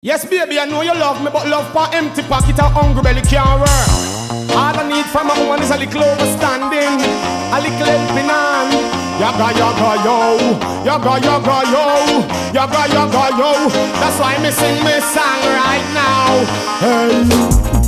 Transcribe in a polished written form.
Yes, baby, I know you love me, but love for empty pocket or hungry belly can't work. All I need from a woman is a little overstanding, a little helping hand. Yaga, yaga, yo. Yaga, yaga, yo. Yaga, yaga, yo. That's why me sing me song right now. Hey.